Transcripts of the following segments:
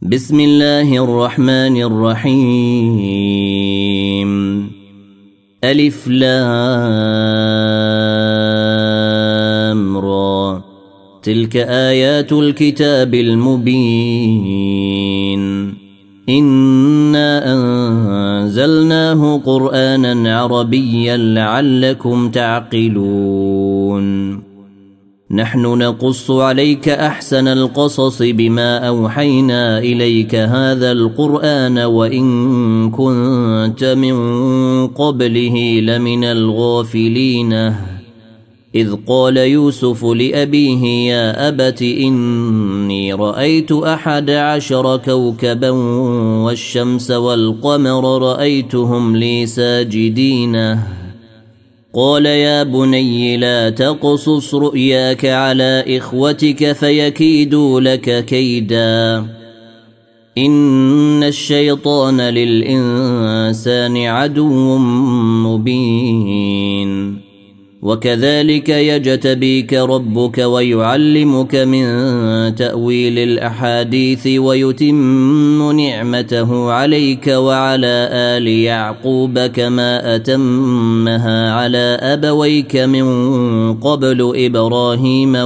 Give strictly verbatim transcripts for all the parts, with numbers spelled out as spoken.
بسم الله الرحمن الرحيم. ألف لام را. تلك آيات الكتاب المبين. إنا أنزلناه قرآنا عربيا لعلكم تعقلون. نحن نقص عليك أحسن القصص بما أوحينا إليك هذا القرآن وإن كنت من قبله لمن الغافلين. إذ قال يوسف لأبيه يا أبت إني رأيت أحد عشر كوكبا والشمس والقمر رأيتهم لي ساجدين. قال يا بني لا تقصص رؤياك على إخوتك فيكيدوا لك كيدا. إن الشيطان للإنسان عدو مبين. وكذلك يجتبيك ربك ويعلمك من تأويل الأحاديث ويتم نعمته عليك وعلى آل يعقوب كما أتمها على أبويك من قبل إبراهيم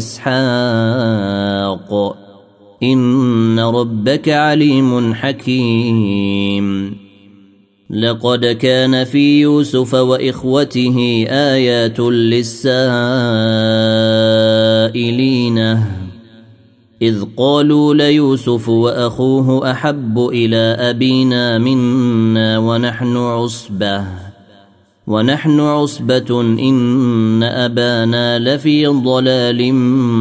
وإسحاق إن ربك عليم حكيم. لقد كان في يوسف وإخوته آيات للسائلين إذ قالوا ليوسف وأخوه أحب إلى أبينا منا ونحن عصبة ونحن عصبة إن أبانا لفي ضلال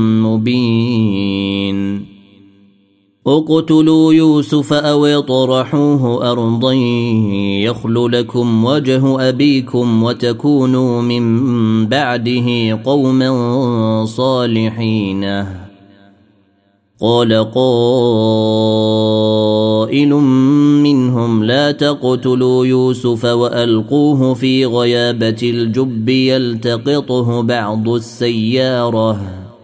مبين. اقتلوا يوسف أو اطرحوه أرضا يخل لكم وجه أبيكم وتكونوا من بعده قوما صالحين. قال قائل منهم لا تقتلوا يوسف وألقوه في غيابة الجب يلتقطه بعض السيارة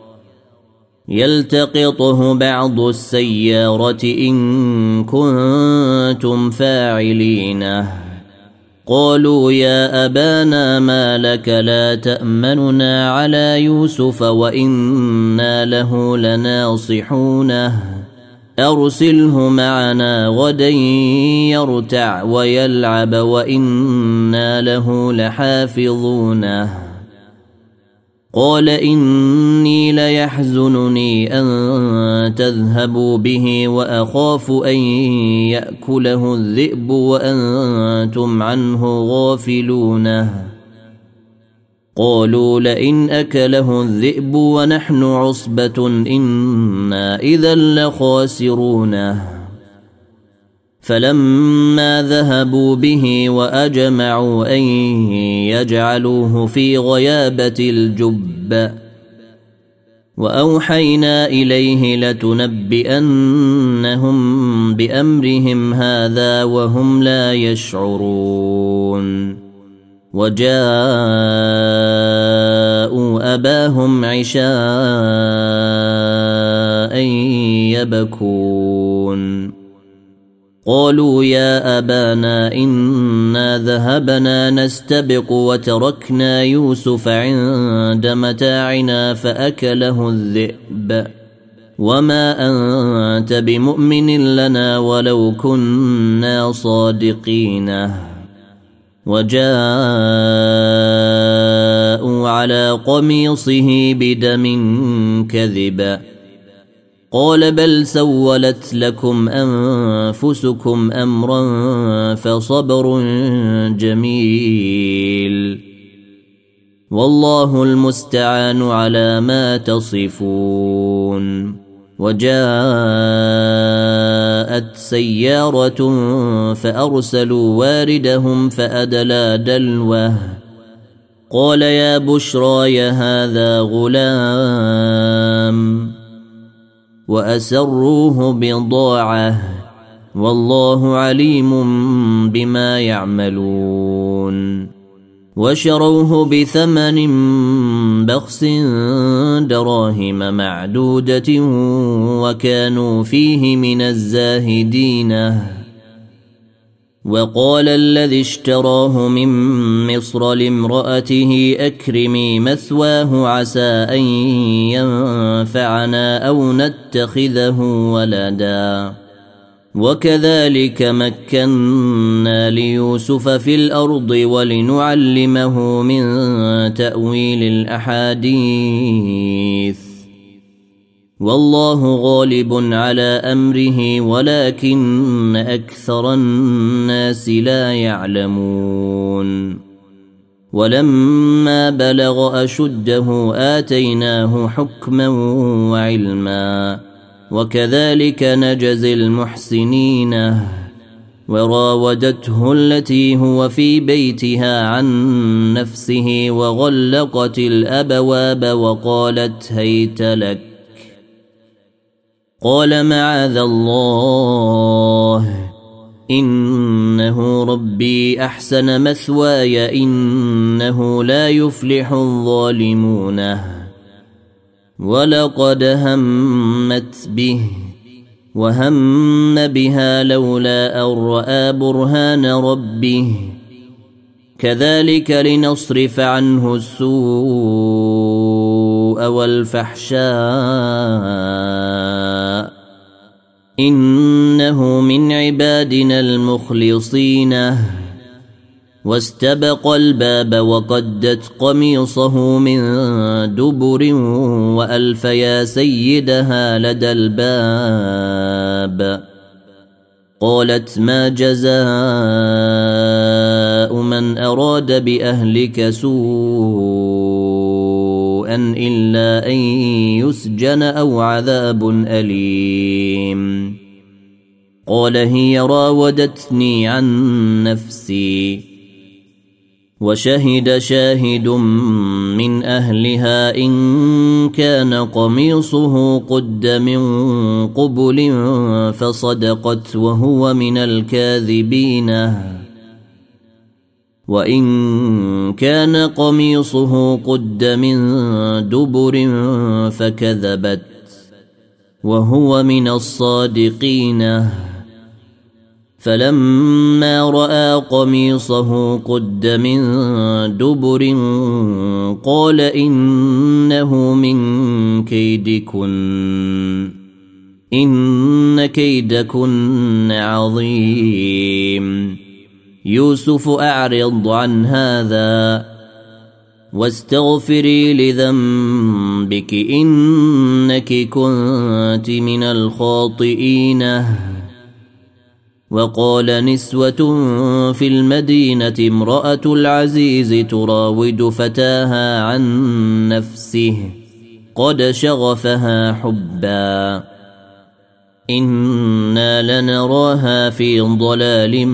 يلتقطه بعض السيارة إن كنتم فاعلين. قالوا يا أبانا ما لك لا تأمننا على يوسف وإنا له لناصحونه أرسله معنا غدا يرتع ويلعب وإنا له لحافظونه. قال إني ليحزنني أن تذهبوا به وأخاف أن يأكله الذئب وأنتم عنه غافلون. قالوا لئن أكله الذئب ونحن عصبة إنا إذا لخاسرون. فلما ذهبوا به وأجمعوا أن يجعلوه في غيابة الجب وأوحينا إليه لتنبئنهم بأمرهم هذا وهم لا يشعرون. وجاءوا أباهم عشاء يبكون. قالوا يا أبانا إنا ذهبنا نستبق وتركنا يوسف عند متاعنا فأكله الذئب وما أنت بمؤمن لنا ولو كنا صادقين. وجاءوا على قميصه بدم كذب قال بل سولت لكم أنفسكم أمرا فصبر جميل والله المستعان على ما تصفون. وجاءت سيارة فأرسلوا واردهم فأدلى دلوه قال يا بشرى هذا غلام وأسروه بضاعة والله عليم بما يعملون. وشروه بثمن بخس دراهم معدودة وكانوا فيه من الزاهدين. وقال الذي اشتراه من مصر لامرأته أكرمي مثواه عسى أن ينفعنا أو نتخذه ولدا. وكذلك مكنا ليوسف في الأرض ولنعلمه من تأويل الأحاديث والله غالب على أمره ولكن أكثر الناس لا يعلمون. ولما بلغ أشده آتيناه حكما وعلما وكذلك نجزي المحسنين. وراودته التي هو في بيتها عن نفسه وغلقت الأبواب وقالت هيت لك. قال معاذ الله إنه ربي أحسن مثواي إنه لا يفلح الظالمون. ولقد همت به وهم بها لولا أن رأى برهان ربه كذلك لنصرف عنه السوء والفحشاء إنه من عبادنا المخلصين. واستبق الباب وقدت قميصه من دبر وألف يا سيدها لدى الباب. قالت ما جزاء من أراد بأهلك سوءا إلا أن يسجن أو عذاب أليم. قال هي راودتني عن نفسي وشهد شاهد من أهلها إن كان قميصه قد من قبل فصدقت وهو من الكاذبين وإن كان قميصه قد من دبر فكذبت وهو من الصادقين. فلما رأى قميصه قد من دبر قال إنه من كيدكن إن كيدكن عظيم. يوسف أعرض عن هذا واستغفري لذنبك إنك كنت من الخاطئين. وقال نسوة في المدينة امرأة العزيز تراود فتاها عن نفسه قد شغفها حبا إنا لنراها في ضلال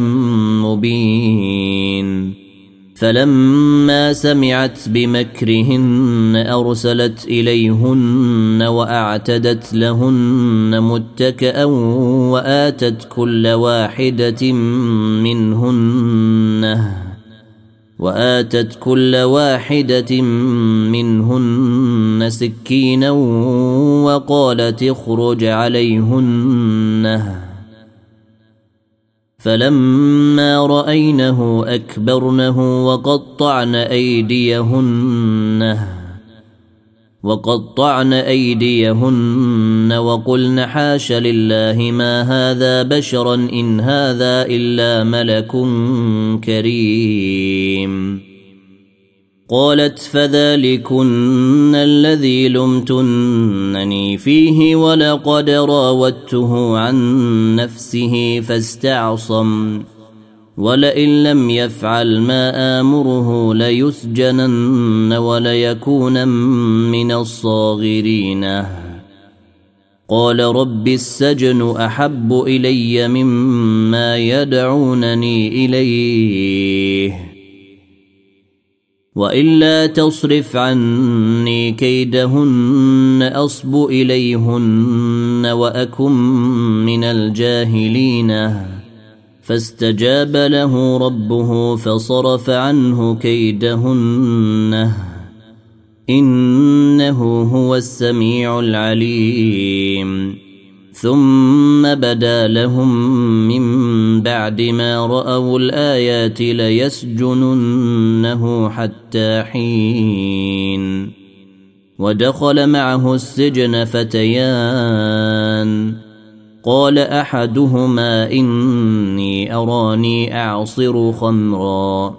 مبين. فلما سمعت بمكرهن أرسلت إليهن وأعتدت لهن متكئا وآتت كل واحدة منهن وآتت كل واحدة منهن سكينا وقالت اخرج عليهن. فلما رأينه أكبرنه وقطعن أيديهن وقطعن أيديهن وقلن حاش لله ما هذا بشرا إن هذا إلا ملك كريم. قالت فذلكن الذي لمتنني فيه ولقد راودته عن نفسه فاستعصم ولئن لم يفعل ما آمره ليسجنن وليكون من الصاغرين. قال رب السجن أحب إلي مما يدعونني إليه وإلا تصرف عني كيدهن أصب إليهن وأكن من الجاهلين. فاستجاب له ربه فصرف عنه كيدهن إنه هو السميع العليم ثم بدا لهم من بعد ما رأوا الآيات ليسجننه حتى حين ودخل معه السجن فتيان قال أحدهما إني أراني أعصر خمرا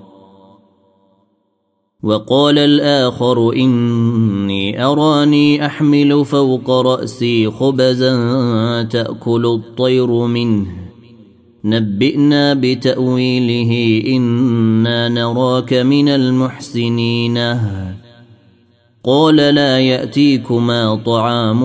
وقال الآخر إني أراني أحمل فوق رأسي خبزا تأكل الطير منه نبئنا بتأويله إنا نراك من المحسنين قال لا يأتيكما طعام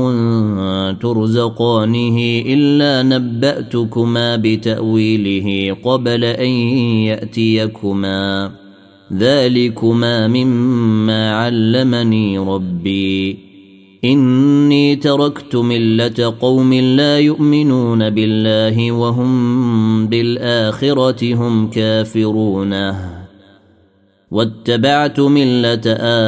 ترزقانه إلا نبأتكما بتأويله قبل أن يأتيكما ذلكما مما علمني ربي إني تركت ملة قوم لا يؤمنون بالله وهم بالآخرة هم كافرون واتبعت ملة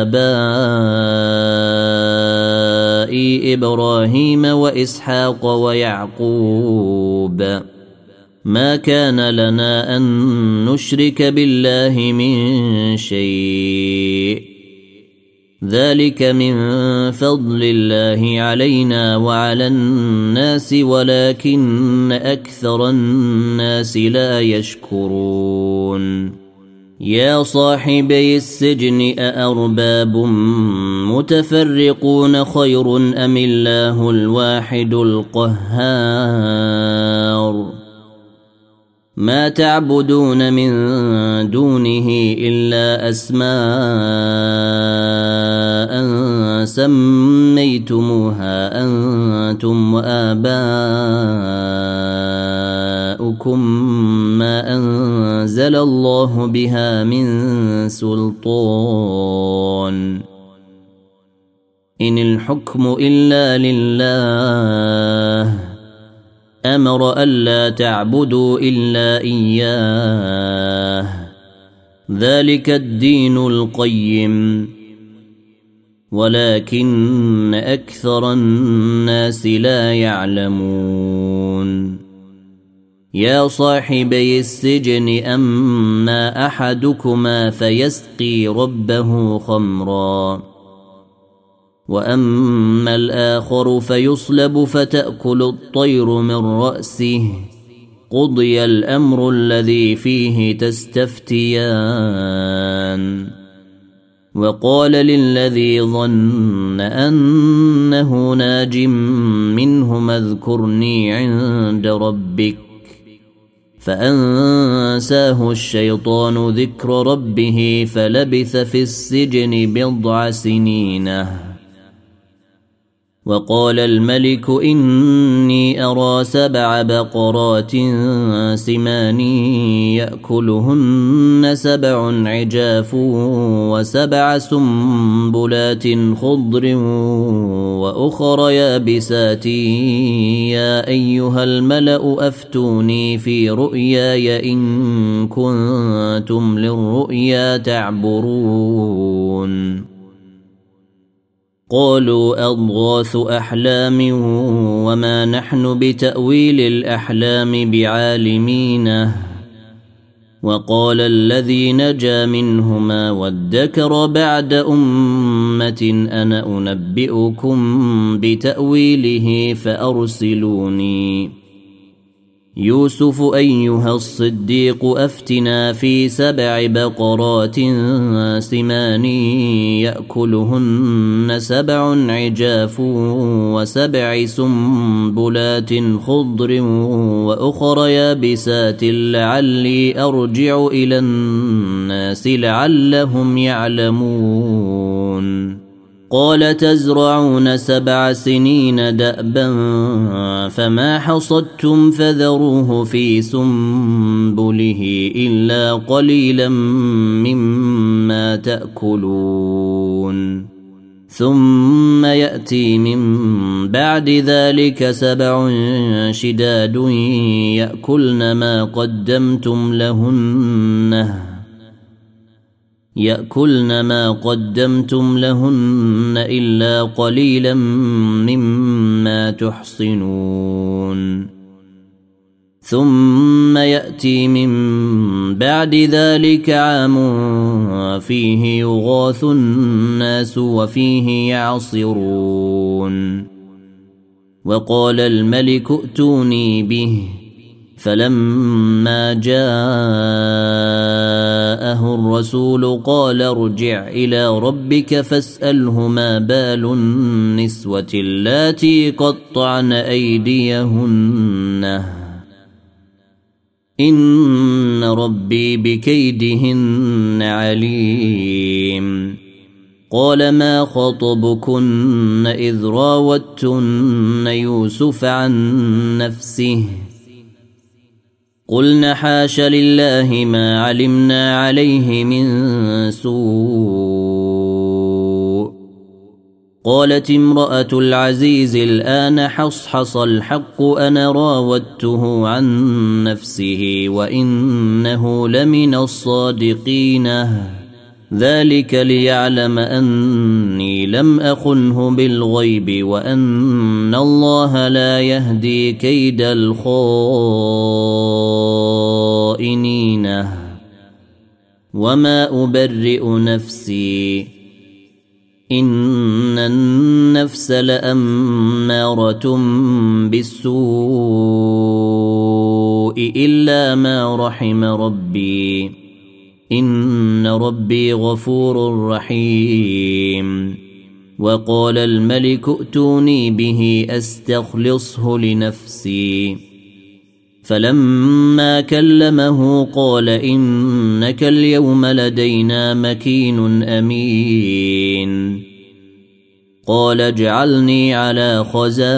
آبائي إبراهيم وإسحاق ويعقوب ما كان لنا أن نشرك بالله من شيء ذلك من فضل الله علينا وعلى الناس ولكن أكثر الناس لا يشكرون يا صاحبي السجن أأرباب متفرقون خير أم الله الواحد القهار ما تعبدون من دونه إلا أسماء سميتموها أنتم وآباؤكم ما أنزل الله بها من سلطان إن الحكم إلا لله أمر ألا تعبدوا إلا إياه ذلك الدين القيم ولكن أكثر الناس لا يعلمون يا صاحبي السجن أما أحدكما فيسقي ربه خمرا وأما الآخر فيصلب فتأكل الطير من رأسه قضي الأمر الذي فيه تستفتيان وقال للذي ظن أنه ناج منهما اذكرني عند ربك فأنساه الشيطان ذكر ربه فلبث في السجن بضع سنين وقال الملك إني أرى سبع بقرات سمان يأكلهن سبع عجاف وسبع سنبلات خضر وأخر يابسات يا أيها الملأ أفتوني في رؤياي إن كنتم للرؤيا تعبرون قالوا أضغاث أحلام وما نحن بتأويل الأحلام بعالمين وقال الذي نجا منهما وادكر بعد أمة أنا أنبئكم بتأويله فأرسلوني يوسف أيها الصديق أفتنا في سبع بقرات سمان يأكلهن سبع عجاف وسبع سنبلات خضر وأخر يابسات لعلي أرجع إلى الناس لعلهم يعلمون قال تزرعون سبع سنين دأبا فما حصدتم فذروه في سنبله إلا قليلا مما تأكلون ثم يأتي من بعد ذلك سبع شداد يأكلن ما قدمتم لهن يأكلن ما قدمتم لهن إلا قليلا مما تحصنون ثم يأتي من بعد ذلك عام فيه يغاث الناس وفيه يعصرون وقال الملك ائتوني به فلما جاءه الرسول قال ارجع إلى ربك فاسأله ما بال النسوة اللاتي قطعن أيديهن إن ربي بكيدهن عليم قال ما خطبكن إذ راوتن يوسف عن نفسه قلن حاش لله ما علمنا عليه من سوء قالت امرأة العزيز الآن حصحص الحق أنا راودته عن نفسه وإنه لمن الصادقين ذلك ليعلم أني لم أخنه بالغيب وأن الله لا يهدي كيد الخائنين وما أبرئ نفسي إن النفس لأمارة بالسوء إلا ما رحم ربي إن ربي غفور رحيم وقال الملك ائتوني به أستخلصه لنفسي فلما كلمه قال إنك اليوم لدينا مكين أمين قال اجعلني على خزائن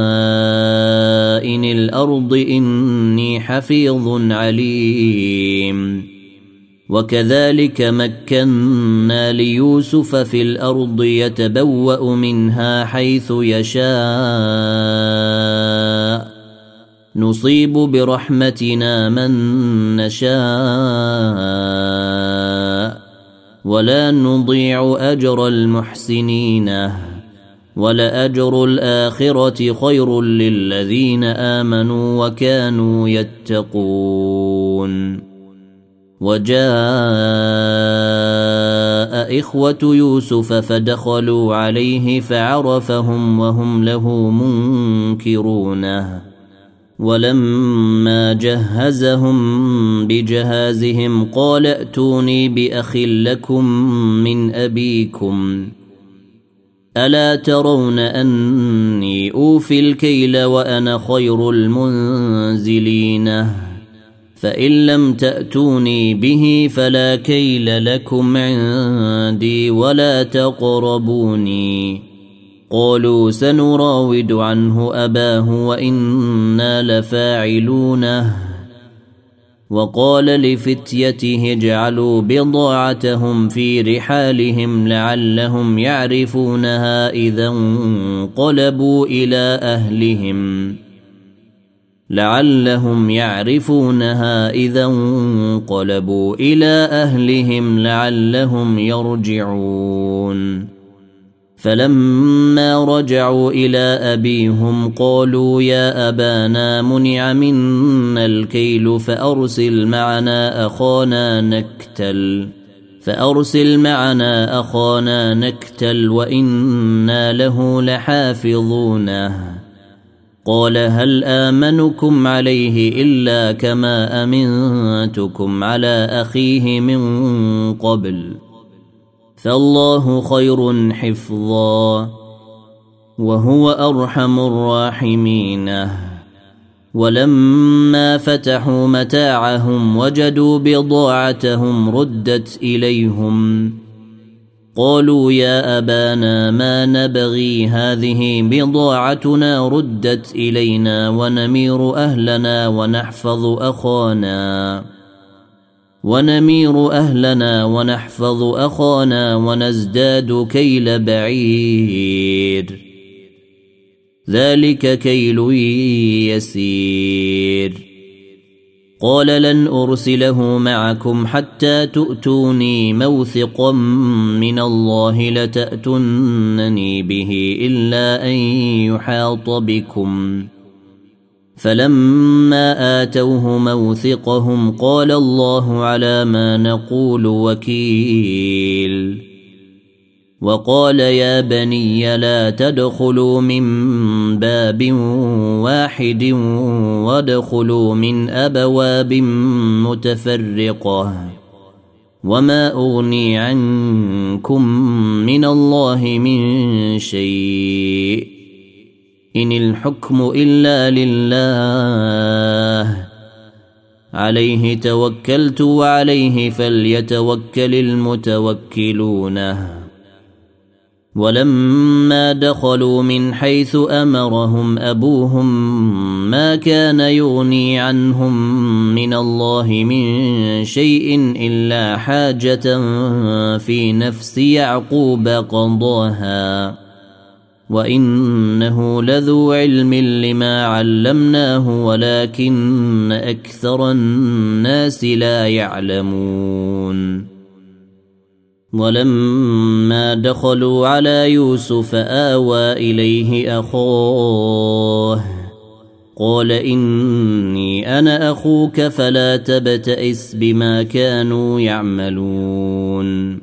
الأرض إني حفيظ عليم وكذلك مكنا ليوسف في الأرض يتبوأ منها حيث يشاء نصيب برحمتنا من نشاء ولا نضيع أجر المحسنين ولأجر الآخرة خير للذين آمنوا وكانوا يتقون وجاء إخوة يوسف فدخلوا عليه فعرفهم وهم له منكرونه ولما جهزهم بجهازهم قال ائتوني بأخ لكم من أبيكم ألا ترون أني أوفي الكيل وأنا خير المنزلين فإن لم تأتوني به فلا كيل لكم عندي ولا تقربوني قالوا سنراود عنه أباه وإنا لفاعلونه وقال لفتيته اجعلوا بضاعتهم في رحالهم لعلهم يعرفونها إذا انقلبوا إلى أهلهم لعلهم يعرفونها إذا انقلبوا إلى أهلهم لعلهم يرجعون فلما رجعوا إلى أبيهم قالوا يا أبانا منع منا الكيل فأرسل معنا أخانا نكتل فأرسل معنا أخانا نكتل وإنا له لحافظونه قال هل آمنكم عليه إلا كما أمنتكم على أخيه من قبل فالله خير حفظا وهو أرحم الراحمين ولما فتحوا متاعهم وجدوا بضاعتهم ردت إليهم قالوا يا أبانا ما نبغي هذه بضاعتنا ردت إلينا ونمير أهلنا ونحفظ أخانا ونمير أهلنا ونحفظ أخانا ونزداد كيل بعير ذلك كيل يسير قال لن أرسله معكم حتى تؤتوني موثقا من الله لتأتونني به إلا أن يحاط بكم. فلما آتوه موثقهم قال الله على ما نقول وكيل. وقال يا بني لا تدخلوا من باب واحد وادخلوا من أبواب متفرقة وما أغني عنكم من الله من شيء إن الحكم إلا لله عليه توكلت وعليه فليتوكل المتوكلون. ولما دخلوا من حيث أمرهم أبوهم ما كان يغني عنهم من الله من شيء إلا حاجة في نفس يعقوب قضاها وإنه لذو علم لما علمناه ولكن أكثر الناس لا يعلمون. ولما دخلوا على يوسف آوى إليه أخاه قال إني أنا أخوك فلا تبتئس بما كانوا يعملون.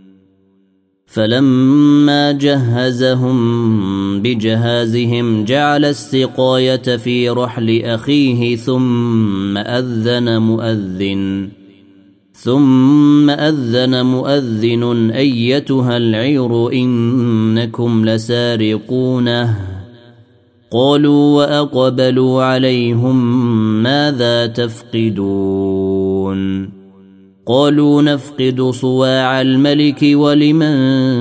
فلما جهزهم بجهازهم جعل السقاية في رحل أخيه ثم أذن مؤذن ثم أذن مؤذن أيتها العير إنكم لسارقونه. قالوا وأقبلوا عليهم ماذا تفقدون؟ قالوا نفقد صواع الملك ولمن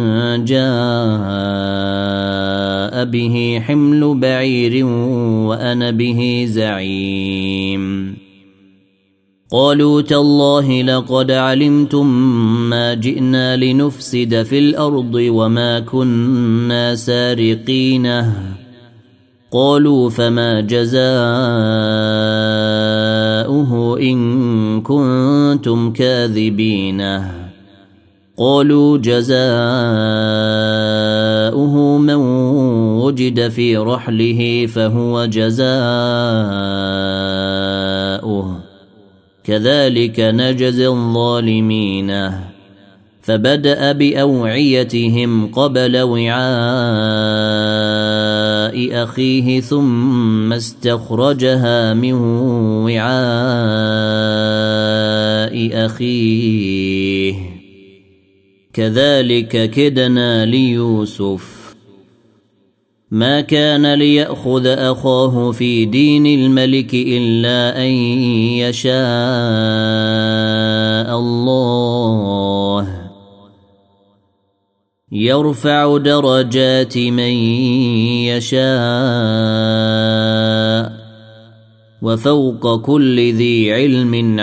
جاء به حمل بعير وأنا به زعيم. قالوا تالله لقد علمتم ما جئنا لنفسد في الأرض وما كنا سارقين. قالوا فما جزاؤه إن كنتم كاذبين؟ قالوا جزاؤه من وجد في رحله فهو جزاؤه كذلك نجزي الظالمين. فبدأ بأوعيتهم قبل وعاء أخيه ثم استخرجها من وعاء أخيه كذلك كدنا ليوسف. ما كان ليأخذ أخاه في دين الملك إلا أن يشاء الله يرفع درجات من يشاء وفوق كل ذي علم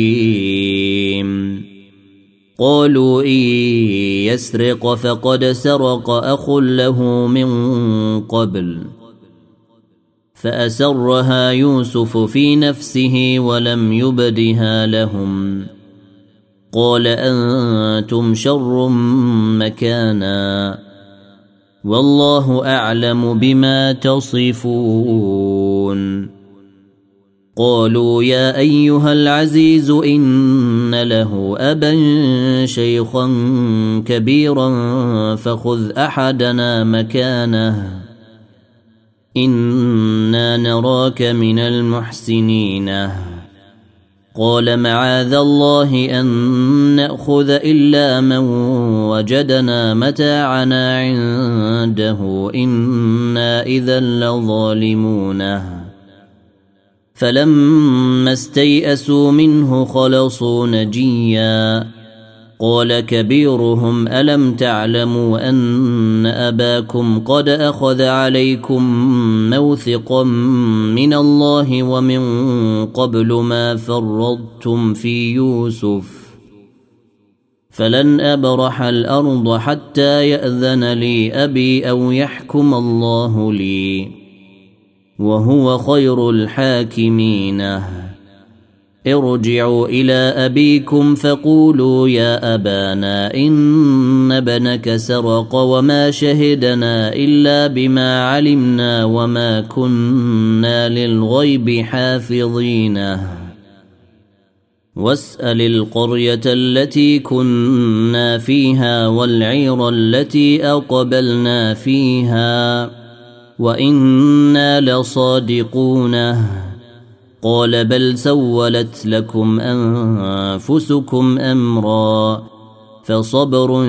عليم. قالوا إن يسرق فقد سرق أخ له من قبل فأسرها يوسف في نفسه ولم يبدها لهم. قال أنتم شر مكانا والله أعلم بما تصفون. قالوا يا أيها العزيز إن له أبا شيخا كبيرا فخذ أحدنا مكانه إنا نراك من المحسنين. قال معاذ الله أن نأخذ إلا من وجدنا متاعنا عنده إنا إذا لظالمون. فلما استيئسوا منه خلصوا نجيا. قال كبيرهم ألم تعلموا أن أباكم قد أخذ عليكم موثقا من الله ومن قبل ما فرطتم في يوسف فلن أبرح الأرض حتى يأذن لي أبي أو يحكم الله لي وهو خير الحاكمين. ارجعوا إلى أبيكم فقولوا يا أبانا إن ابنك سرق وما شهدنا إلا بما علمنا وما كنا للغيب حافظين واسأل القرية التي كنا فيها والعير التي أقبلنا فيها وإنا لصادقون قال بل سولت لكم أنفسكم أمرا فصبر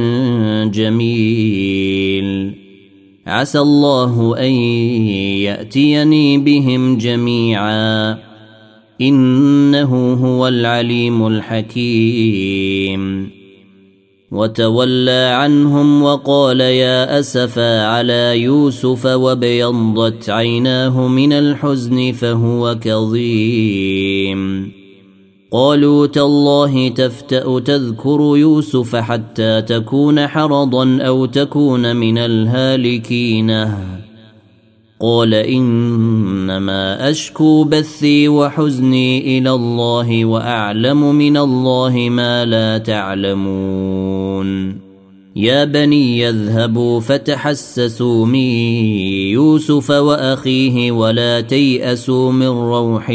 جميل عسى الله أن يأتيني بهم جميعا إنه هو العليم الحكيم وتولى عنهم وقال يا أسفا على يوسف وابيضت عيناه من الحزن فهو كظيم قالوا تالله تفتأ تذكر يوسف حتى تكون حرضا أو تكون من الهالكين قال إنما أشكو بثي وحزني إلى الله وأعلم من الله ما لا تعلمون يا بني يذهبوا فتحسسوا من يوسف وأخيه ولا تيأسوا من روح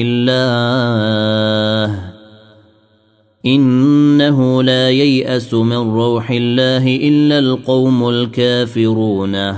الله إنه لا ييأس من روح الله إلا القوم الكافرون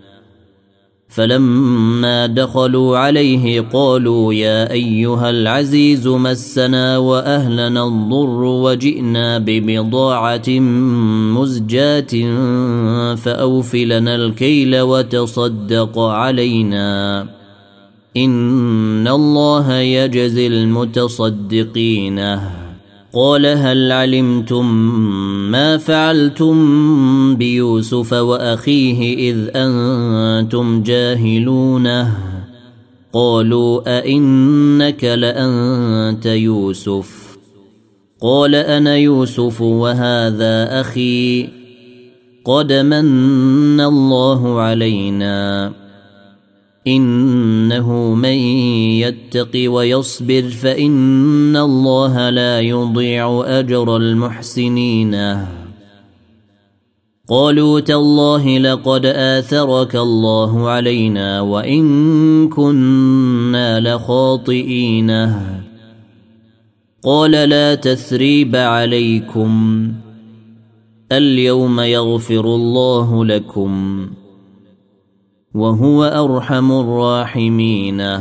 فلما دخلوا عليه قالوا يا أيها العزيز مسنا وأهلنا الضر وجئنا ببضاعة مزجاة فأوف لنا الكيل وتصدق علينا إن الله يجزي المتصدقين قال هل علمتم ما فعلتم بيوسف وأخيه إذ أنتم جاهلونه قالوا أئنك لأنت يوسف قال أنا يوسف وهذا أخي قد من الله علينا إنه من يتق ويصبر فإن الله لا يضيع أجر المحسنين قالوا تالله لقد آثرك الله علينا وإن كنا لخاطئين قال لا تثريب عليكم اليوم يغفر الله لكم وهو أرحم الراحمين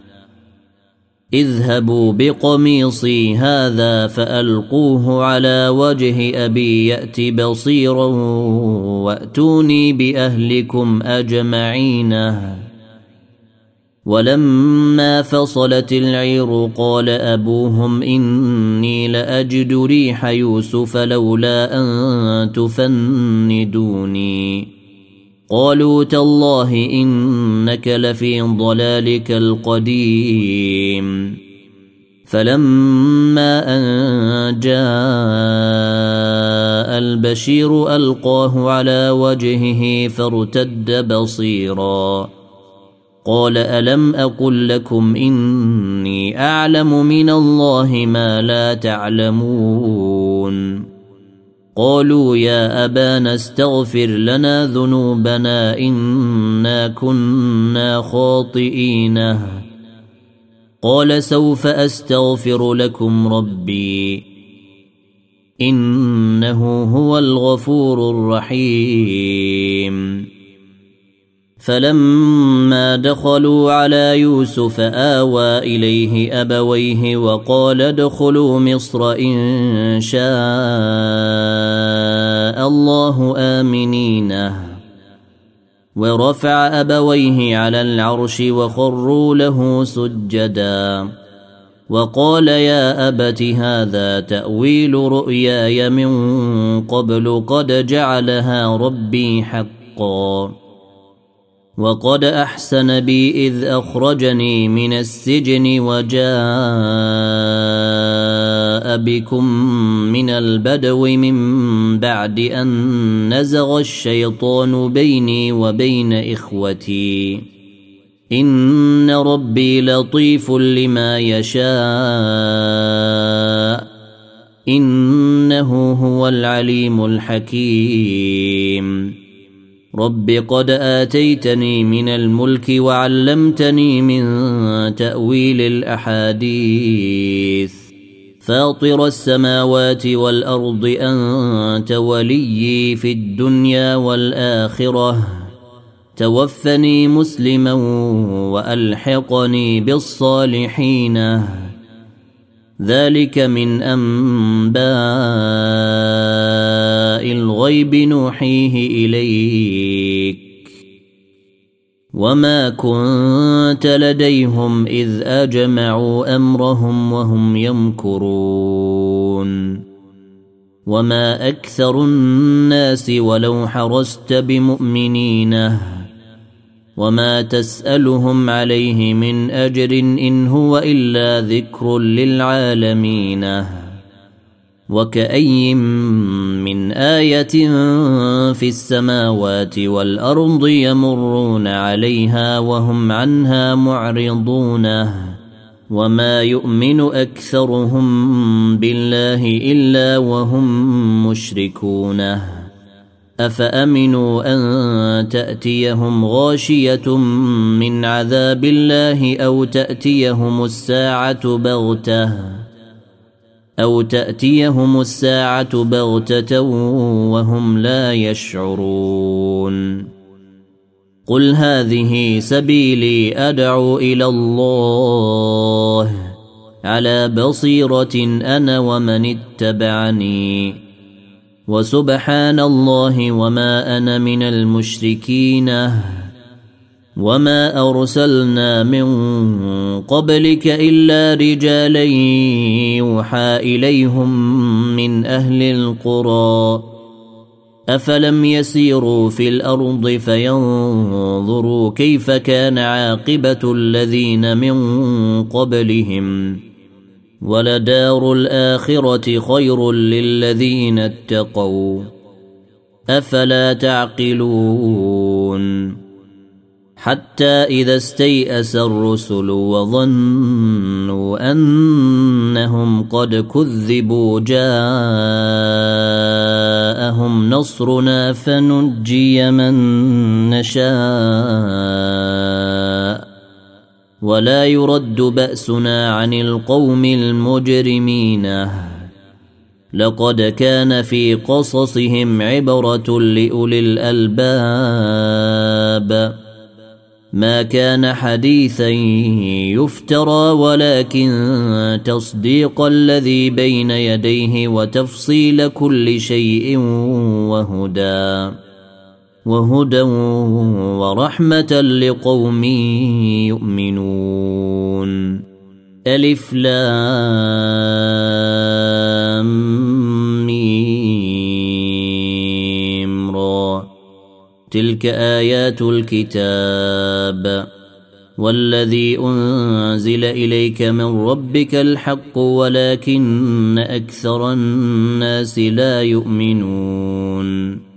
اذهبوا بقميصي هذا فألقوه على وجه أبي يأت بصيرا وأتوني بأهلكم أجمعين ولما فصلت العير قال أبوهم إني لأجد ريح يوسف لولا أن تفندوني قالوا تالله إنك لفي ضلالك القديم فلما أن جاء البشير ألقاه على وجهه فارتد بصيرا قال ألم أقل لكم إني أعلم من الله ما لا تعلمون قالوا يا أبانا استغفر لنا ذنوبنا إنا كنا خاطئين قال سوف أستغفر لكم ربي إنه هو الغفور الرحيم فلما دخلوا على يوسف آوى إليه أبويه وقال ادخلوا مصر إن شاء الله آمنين ورفع أبويه على العرش وخروا له سجدا وقال يا أبت هذا تأويل رؤياي من قبل قد جعلها ربي حقا وقد أحسن بي إذ أخرجني من السجن وجاء بكم من البدو من بعد أن نزغ الشيطان بيني وبين إخوتي إن ربي لطيف لما يشاء إنه هو العليم الحكيم رب قد آتيتني من الملك وعلمتني من تأويل الأحاديث فاطر السماوات والأرض أنت وليي في الدنيا والآخرة توفني مسلما وألحقني بالصالحين ذلك من أنباء الغيب نوحيه إليك وما كنت لديهم إذ أجمعوا أمرهم وهم يمكرون وما أكثر الناس ولو حرصت بمؤمنين وما تسألهم عليه من أجر إن هو إلا ذكر للعالمين وكأي من آية في السماوات والأرض يمرون عليها وهم عنها معرضون وما يؤمن أكثرهم بالله إلا وهم مشركون أفأمنوا أن تأتيهم غاشية من عذاب الله أو تأتيهم الساعة بغتة أو تأتيهم الساعة بغتة وهم لا يشعرون قل هذه سبيلي أدعو إلى الله على بصيرة أنا ومن اتبعني وسبحان الله وما أنا من المشركين وما أرسلنا من قبلك إلا رجالا يوحى إليهم من أهل القرى أفلم يسيروا في الأرض فينظروا كيف كان عاقبة الذين من قبلهم ولدار الآخرة خير للذين اتقوا أفلا تعقلون حتى إذا استيأس الرسل وظنوا أنهم قد كذبوا جاءهم نصرنا فنجي من نشاء ولا يرد بأسنا عن القوم المجرمين لقد كان في قصصهم عبرة لأولي الألباب ما كان حديثا يفترى ولكن تصديق الذي بين يديه وتفصيل كل شيء وهدى وهدى ورحمة لقوم يؤمنون ألف لام ميم را تلك آيات الكتاب والذي أنزل إليك من ربك الحق ولكن أكثر الناس لا يؤمنون